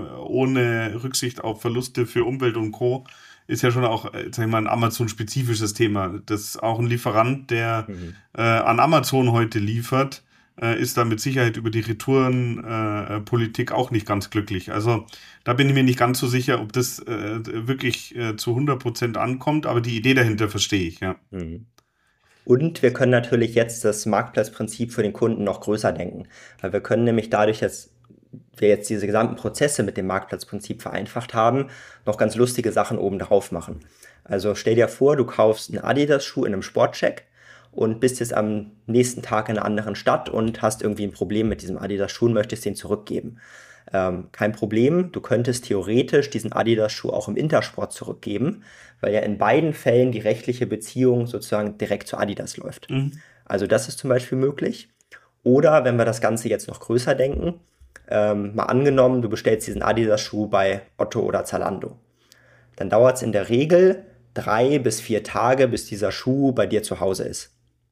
ohne Rücksicht auf Verluste für Umwelt und Co. ist ja schon auch, sag ich mal, ein Amazon-spezifisches Thema. Das ist auch ein Lieferant, der Mhm. an Amazon heute liefert, ist da mit Sicherheit über die Retourenpolitik auch nicht ganz glücklich. Also da bin ich mir nicht ganz so sicher, ob das wirklich zu 100% ankommt, aber die Idee dahinter verstehe ich, ja. Mhm. Und wir können natürlich jetzt das Marktplatzprinzip für den Kunden noch größer denken, weil wir können nämlich dadurch, dass wir jetzt diese gesamten Prozesse mit dem Marktplatzprinzip vereinfacht haben, noch ganz lustige Sachen oben drauf machen. Also stell dir vor, du kaufst einen Adidas-Schuh in einem Sportcheck und bist jetzt am nächsten Tag in einer anderen Stadt und hast irgendwie ein Problem mit diesem Adidas-Schuh und möchtest den zurückgeben. Kein Problem, du könntest theoretisch diesen Adidas-Schuh auch im Intersport zurückgeben, weil ja in beiden Fällen die rechtliche Beziehung sozusagen direkt zu Adidas läuft. Mhm. Also das ist zum Beispiel möglich. Oder wenn wir das Ganze jetzt noch größer denken, mal angenommen, du bestellst diesen Adidas-Schuh bei Otto oder Zalando. Dann dauert es in der Regel 3 bis 4 Tage, bis dieser Schuh bei dir zu Hause ist.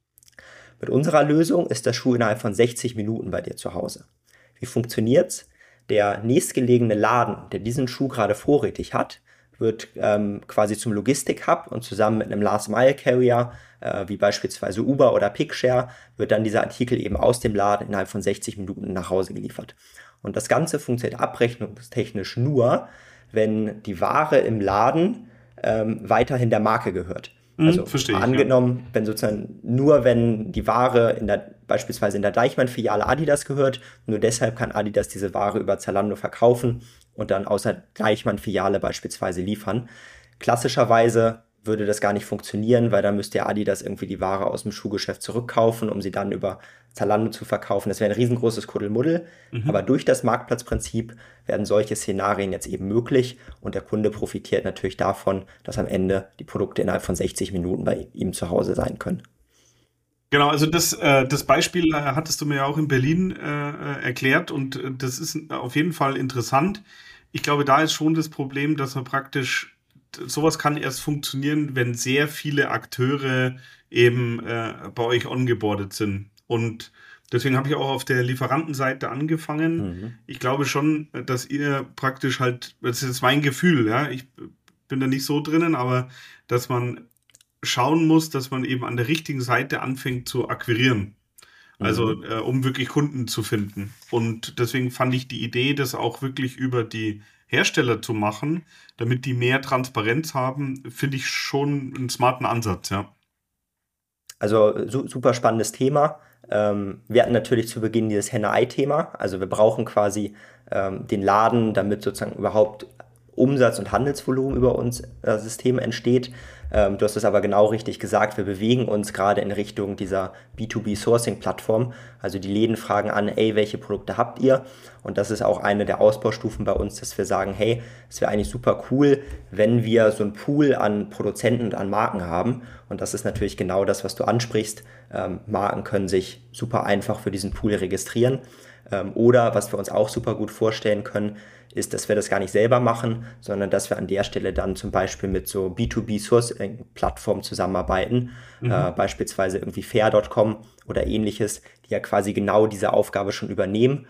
Mit unserer Lösung ist der Schuh innerhalb von 60 Minuten bei dir zu Hause. Wie funktioniert's? Der nächstgelegene Laden, der diesen Schuh gerade vorrätig hat, wird quasi zum Logistik-Hub und zusammen mit einem Last-Mile-Carrier, wie beispielsweise Uber oder Pickshare, wird dann dieser Artikel eben aus dem Laden innerhalb von 60 Minuten nach Hause geliefert. Und das Ganze funktioniert abrechnungstechnisch nur, wenn die Ware im Laden weiterhin der Marke gehört. Mhm, Also verstehe mal ich, ja. angenommen, wenn sozusagen nur wenn die Ware beispielsweise in der Deichmann-Filiale Adidas gehört, nur deshalb kann Adidas diese Ware über Zalando verkaufen und dann außer Deichmann-Filiale beispielsweise liefern. Klassischerweise würde das gar nicht funktionieren, weil dann müsste ja Adidas irgendwie die Ware aus dem Schuhgeschäft zurückkaufen, um sie dann über Zalando zu verkaufen. Das wäre ein riesengroßes Kuddelmuddel. Aber Mhm. durch das Marktplatzprinzip werden solche Szenarien jetzt eben möglich und der Kunde profitiert natürlich davon, dass am Ende die Produkte innerhalb von 60 Minuten bei ihm zu Hause sein können. Genau, also das Beispiel hattest du mir ja auch in Berlin erklärt und das ist auf jeden Fall interessant. Ich glaube, da ist schon das Problem, dass man praktisch, sowas kann erst funktionieren, wenn sehr viele Akteure eben bei euch ongeboardet sind. Und deswegen habe ich auch auf der Lieferantenseite angefangen. Mhm. Ich glaube schon, dass ihr praktisch halt, das ist jetzt mein Gefühl, ja, ich bin da nicht so drinnen, aber dass man schauen muss, dass man eben an der richtigen Seite anfängt zu akquirieren. Also, Mhm. um wirklich Kunden zu finden. Und deswegen fand ich die Idee, das auch wirklich über die Hersteller zu machen, damit die mehr Transparenz haben, finde ich schon einen smarten Ansatz, ja. Also super spannendes Thema. Wir hatten natürlich zu Beginn dieses Henne-Ei-Thema. Also wir brauchen quasi den Laden, damit sozusagen überhaupt Umsatz und Handelsvolumen über uns System entsteht. Du hast es aber genau richtig gesagt. Wir bewegen uns gerade in Richtung dieser B2B-Sourcing-Plattform. Also die Läden fragen an, ey, welche Produkte habt ihr? Und das ist auch eine der Ausbaustufen bei uns, dass wir sagen, hey, es wäre eigentlich super cool, wenn wir so einen Pool an Produzenten und an Marken haben. Und das ist natürlich genau das, was du ansprichst. Marken können sich super einfach für diesen Pool registrieren. Oder was wir uns auch super gut vorstellen können, ist, dass wir das gar nicht selber machen, sondern dass wir an der Stelle dann zum Beispiel mit so B2B-Sourcing-Plattformen zusammenarbeiten, Mhm. beispielsweise irgendwie Fair.com oder ähnliches, die ja quasi genau diese Aufgabe schon übernehmen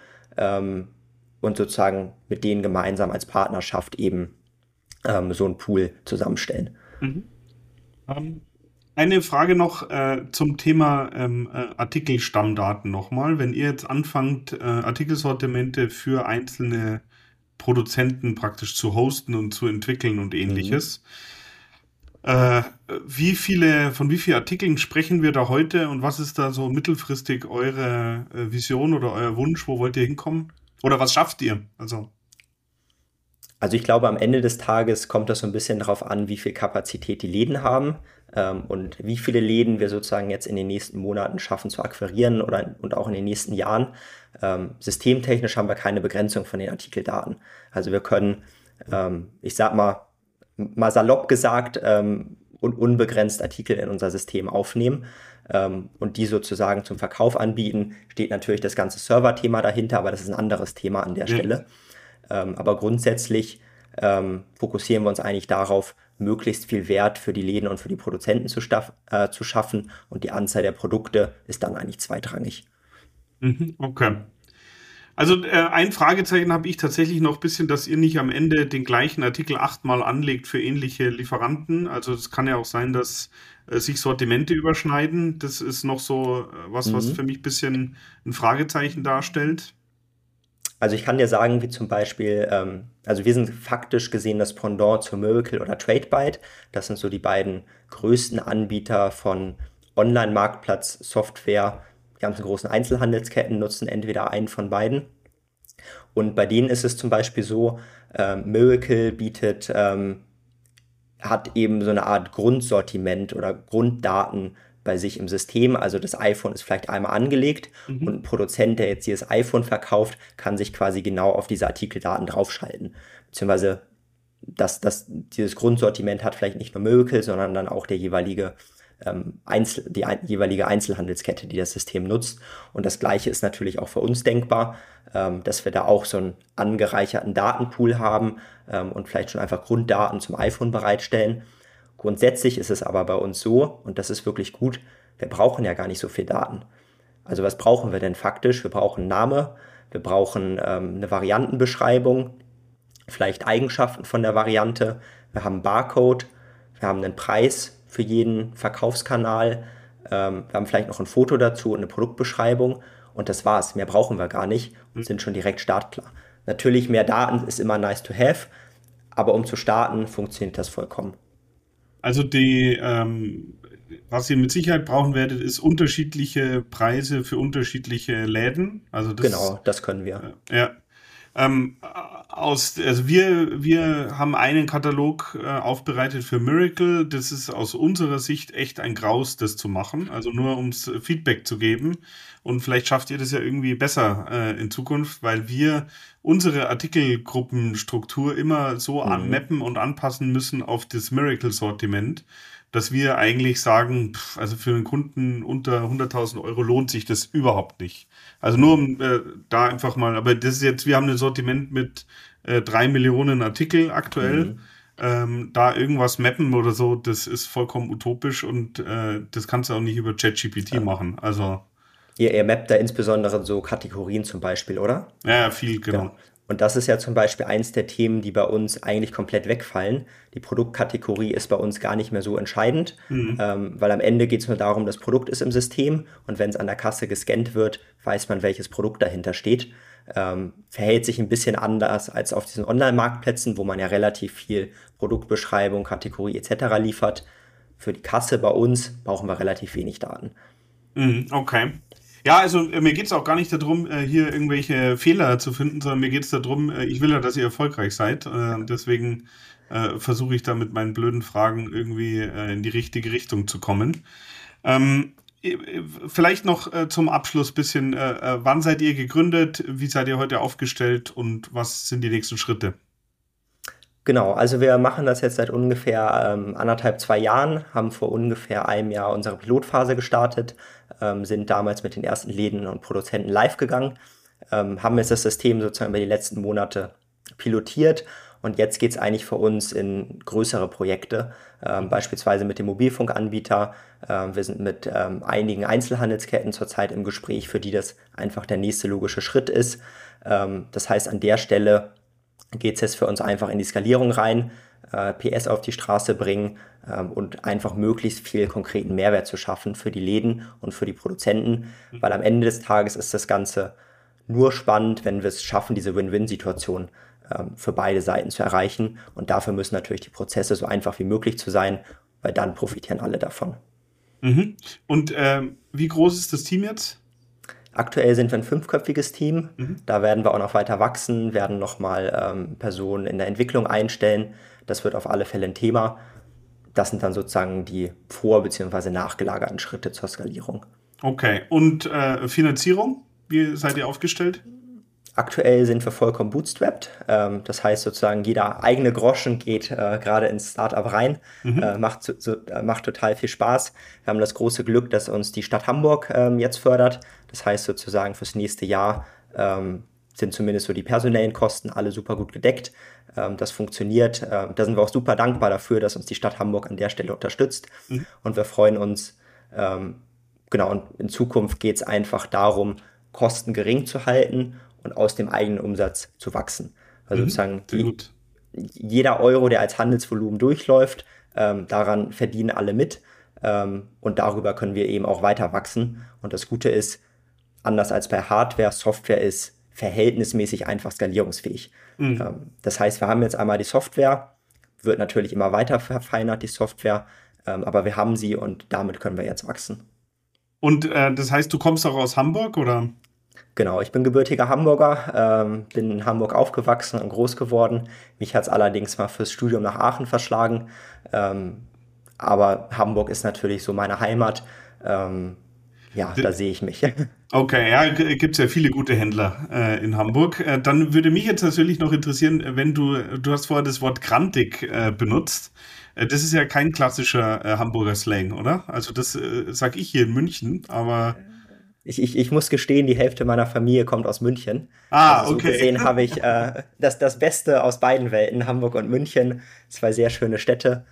und sozusagen mit denen gemeinsam als Partnerschaft eben so einen Pool zusammenstellen. Mhm. Ähm, eine Frage noch zum Thema Artikelstammdaten nochmal. Wenn ihr jetzt anfangt, Artikelsortimente für einzelne Produzenten praktisch zu hosten und zu entwickeln und Mhm. ähnliches, Äh, von wie vielen Artikeln sprechen wir da heute und was ist da so mittelfristig eure Vision oder euer Wunsch? Wo wollt ihr hinkommen? Oder was schafft ihr? Also, Also ich glaube, am Ende des Tages kommt das so ein bisschen darauf an, wie viel Kapazität die Läden haben, und wie viele Läden wir sozusagen jetzt in den nächsten Monaten schaffen zu akquirieren und auch in den nächsten Jahren. Systemtechnisch haben wir keine Begrenzung von den Artikeldaten. Also wir können, ich sag mal salopp gesagt, unbegrenzt Artikel in unser System aufnehmen, und die sozusagen zum Verkauf anbieten. Steht natürlich das ganze Server-Thema dahinter, aber das ist ein anderes Thema an der Ja. Stelle. Aber grundsätzlich fokussieren wir uns eigentlich darauf, möglichst viel Wert für die Läden und für die Produzenten zu schaffen, und die Anzahl der Produkte ist dann eigentlich zweitrangig. Mhm, okay. Also ein Fragezeichen habe ich tatsächlich noch ein bisschen, dass ihr nicht am Ende den gleichen Artikel 8-mal anlegt für ähnliche Lieferanten. Also es kann ja auch sein, dass sich Sortimente überschneiden. Das ist noch so was für Mhm. mich ein bisschen ein Fragezeichen darstellt. Also ich kann dir sagen, wie zum Beispiel, also wir sind faktisch gesehen das Pendant zu Miracle oder TradeByte. Das sind so die beiden größten Anbieter von Online-Marktplatz-Software. Die ganzen großen Einzelhandelsketten nutzen entweder einen von beiden. Und bei denen ist es zum Beispiel so, Miracle hat eben so eine Art Grundsortiment oder Grunddaten bei sich im System. Also das iPhone ist vielleicht einmal angelegt, und Mhm. ein Produzent, der jetzt dieses iPhone verkauft, kann sich quasi genau auf diese Artikeldaten draufschalten. Beziehungsweise dieses Grundsortiment hat vielleicht nicht nur Miracle, sondern dann auch der jeweilige jeweilige Einzelhandelskette, die das System nutzt. Und das Gleiche ist natürlich auch für uns denkbar, dass wir da auch so einen angereicherten Datenpool haben, und vielleicht schon einfach Grunddaten zum iPhone bereitstellen. Grundsätzlich ist es aber bei uns so, und das ist wirklich gut, wir brauchen ja gar nicht so viel Daten. Also was brauchen wir denn faktisch? Wir brauchen Name, wir brauchen eine Variantenbeschreibung, vielleicht Eigenschaften von der Variante, wir haben einen Barcode, wir haben einen Preis für jeden Verkaufskanal, wir haben vielleicht noch ein Foto dazu und eine Produktbeschreibung, und das war's. Mehr brauchen wir gar nicht und sind schon direkt startklar. Natürlich, mehr Daten ist immer nice to have, aber um zu starten, funktioniert das vollkommen. Also was ihr mit Sicherheit brauchen werdet, ist unterschiedliche Preise für unterschiedliche Läden. Also das, Genau, das können wir. ja. Also wir haben einen Katalog aufbereitet für Miracle. Das ist aus unserer Sicht echt ein Graus, das zu machen. Also nur ums Feedback zu geben. Und vielleicht schafft ihr das ja irgendwie besser in Zukunft, weil wir unsere Artikelgruppenstruktur immer so Mhm. anmappen und anpassen müssen auf das Miracle-Sortiment, dass wir eigentlich sagen, also für einen Kunden unter 100.000 € lohnt sich das überhaupt nicht. Also nur Mhm. um da einfach mal, aber das ist jetzt, wir haben ein Sortiment mit 3 Millionen Artikel aktuell. Mhm. Da irgendwas mappen oder so, das ist vollkommen utopisch und das kannst du auch nicht über ChatGPT Ja. machen. Also, Ihr mappt da insbesondere so Kategorien zum Beispiel, oder? ja, viel, Genau. genau. Und das ist ja zum Beispiel eins der Themen, die bei uns eigentlich komplett wegfallen. Die Produktkategorie ist bei uns gar nicht mehr so entscheidend, Mhm. weil am Ende geht es nur darum, das Produkt ist im System, und wenn es an der Kasse gescannt wird, weiß man, welches Produkt dahinter steht. Verhält sich ein bisschen anders als auf diesen Online-Marktplätzen, wo man ja relativ viel Produktbeschreibung, Kategorie etc. liefert. Für die Kasse bei uns brauchen wir relativ wenig Daten. Mhm, okay. Ja, also mir geht es auch gar nicht darum, hier irgendwelche Fehler zu finden, sondern mir geht es darum, ich will ja, dass ihr erfolgreich seid. Deswegen versuche ich da mit meinen blöden Fragen irgendwie in die richtige Richtung zu kommen. Ähm, Vielleicht noch zum Abschluss bisschen, wann seid ihr gegründet, wie seid ihr heute aufgestellt und was sind die nächsten Schritte? Genau, also wir machen das jetzt seit ungefähr 1,5, 2 Jahren, haben vor ungefähr einem Jahr unsere Pilotphase gestartet, sind damals mit den ersten Läden und Produzenten live gegangen, haben jetzt das System sozusagen über die letzten Monate pilotiert, und jetzt geht es eigentlich für uns in größere Projekte, beispielsweise mit dem Mobilfunkanbieter. Wir sind mit einigen Einzelhandelsketten zurzeit im Gespräch, für die das einfach der nächste logische Schritt ist. Das heißt, an der Stelle geht es jetzt für uns einfach in die Skalierung rein, PS auf die Straße bringen, und einfach möglichst viel konkreten Mehrwert zu schaffen für die Läden und für die Produzenten, weil am Ende des Tages ist das Ganze nur spannend, wenn wir es schaffen, diese Win-Win-Situation für beide Seiten zu erreichen, und dafür müssen natürlich die Prozesse so einfach wie möglich zu sein, weil dann profitieren alle davon. Mhm. Und wie groß ist das Team jetzt? Aktuell sind wir ein fünfköpfiges Team. Mhm. Da werden wir auch noch weiter wachsen, werden nochmal Personen in der Entwicklung einstellen. Das wird auf alle Fälle ein Thema. Das sind dann sozusagen die vor- bzw. nachgelagerten Schritte zur Skalierung. Okay, und Finanzierung? Wie seid ihr aufgestellt? Aktuell sind wir vollkommen bootstrapped. Das heißt sozusagen, jeder eigene Groschen geht gerade ins Startup rein. Macht total viel Spaß. Wir haben das große Glück, dass uns die Stadt Hamburg jetzt fördert. Das heißt sozusagen, fürs nächste Jahr sind zumindest so die personellen Kosten alle super gut gedeckt. Das funktioniert. Da sind wir auch super dankbar dafür, dass uns die Stadt Hamburg an der Stelle unterstützt. Und wir freuen uns, genau, und in Zukunft geht es einfach darum, Kosten gering zu halten und aus dem eigenen Umsatz zu wachsen. Also sozusagen Sehr gut. jeder Euro, der als Handelsvolumen durchläuft, daran verdienen alle mit, und darüber können wir eben auch weiter wachsen. Und das Gute ist, anders als bei Hardware, Software ist verhältnismäßig einfach skalierungsfähig. Das heißt, wir haben jetzt einmal die Software, wird natürlich immer weiter verfeinert, die Software, aber wir haben sie und damit können wir jetzt wachsen. Und das heißt, du kommst auch aus Hamburg, oder? Genau, ich bin gebürtiger Hamburger, bin in Hamburg aufgewachsen und groß geworden. Mich hat es allerdings mal fürs Studium nach Aachen verschlagen. Aber Hamburg ist natürlich so meine Heimat. Da sehe ich mich. Okay, ja, gibt es ja viele gute Händler in Hamburg. Dann würde mich jetzt natürlich noch interessieren, wenn du hast vorher das Wort grantig benutzt. Das ist ja kein klassischer Hamburger Slang, oder? Also das sag ich hier in München, aber... Ich muss gestehen, die Hälfte meiner Familie kommt aus München. Ah, Also so okay. gesehen habe ich das Beste aus beiden Welten, Hamburg und München. Zwei sehr schöne Städte.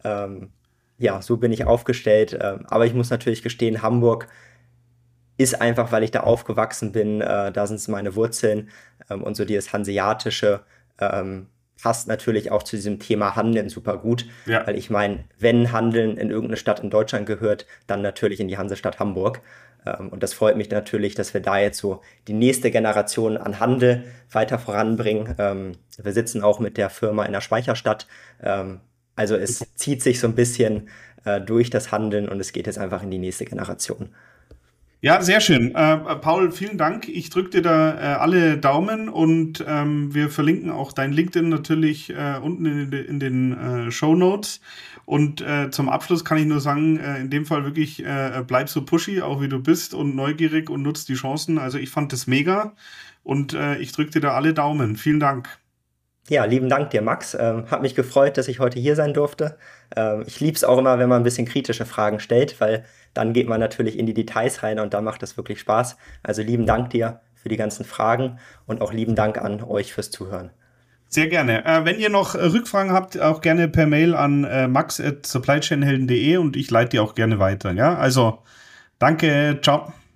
So bin ich aufgestellt. Aber ich muss natürlich gestehen, Hamburg ist einfach, weil ich da aufgewachsen bin, da sind es meine Wurzeln. Und so dieses Hanseatische passt natürlich auch zu diesem Thema Handeln super gut. Ja. Weil ich meine, wenn Handeln in irgendeine Stadt in Deutschland gehört, dann natürlich in die Hansestadt Hamburg. Und das freut mich natürlich, dass wir da jetzt so die nächste Generation an Handel weiter voranbringen. Wir sitzen auch mit der Firma in der Speicherstadt. Also es zieht sich so ein bisschen durch das Handeln und es geht jetzt einfach in die nächste Generation. Ja, sehr schön. Paul, vielen Dank. Ich drücke dir da alle Daumen und wir verlinken auch dein LinkedIn natürlich unten in den Shownotes. Und zum Abschluss kann ich nur sagen, in dem Fall wirklich bleib so pushy, auch wie du bist und neugierig und nutzt die Chancen. Also ich fand das mega und ich drücke dir da alle Daumen. Vielen Dank. Ja, lieben Dank dir, Max. Hat mich gefreut, dass ich heute hier sein durfte. Ich liebe es auch immer, wenn man ein bisschen kritische Fragen stellt, weil dann geht man natürlich in die Details rein und dann macht es wirklich Spaß. Also lieben Dank dir für die ganzen Fragen und auch lieben Dank an euch fürs Zuhören. Sehr gerne. Wenn ihr noch Rückfragen habt, auch gerne per Mail an max@supplychainhelden.de und ich leite die auch gerne weiter. Ja, also danke, ciao.